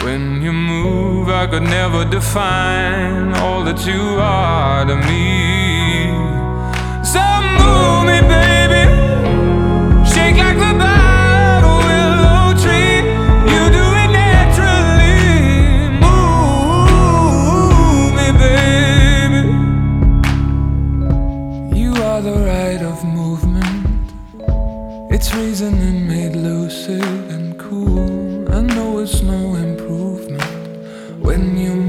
When you move, I could never define all that you are to me. So move me, baby, shake like the bottle willow tree. You do it naturally. Move me, baby. You are the rite of movement. It's reasoning made lucid and cool. I know it's no improvement when you